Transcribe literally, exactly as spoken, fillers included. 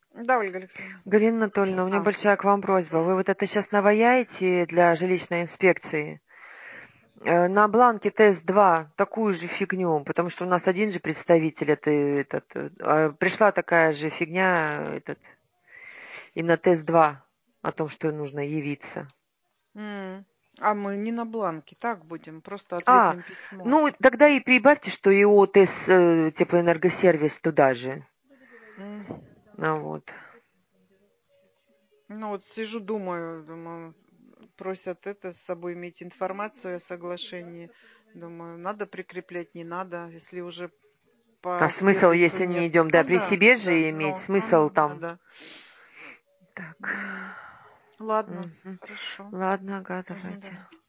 Да, Ольга Александровна. Галина Анатольевна, у меня А. большая к вам просьба. Вы вот это сейчас наваяете для жилищной инспекции. Э, На бланке тест два такую же фигню, потому что у нас один же представитель, это этот, э, а пришла такая же фигня, этот, именно тест два о том, что нужно явиться. М. А мы не на бланке, так будем, просто А, ответным письмом. ну тогда и прибавьте, что и ОТС э, теплоэнергосервис туда же. М. Ну вот. Ну вот сижу, думаю, думаю, просят это с собой иметь информацию о соглашении. Думаю, надо прикреплять, не надо, если уже А по смысл, сервису если нет. не идем, да, Ну при да, себе да, же иметь, ну, ну, смысл ну, да, там. да. Так. М. Ладно, Мгм. хорошо. Ладно, ага, Мгм, давайте. да.